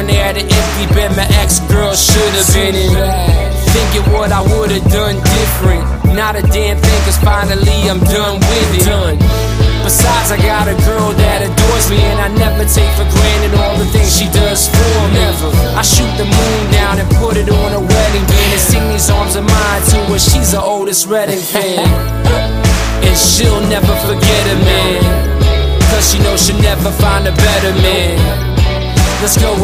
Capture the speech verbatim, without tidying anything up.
down there at the empty bed my ex-girl should've been in. Thinking what I would've done different. Not a damn thing, cause finally I'm done with it. Done. Besides, I got a girl that adores me, and I never take for granted all the things she does for me. Never. I shoot the moon down and put it on a wedding band and sing these arms of mine to her. She's the oldest Redding fan, and she'll never forget a man, cause she knows she'll never find a better man. Let's go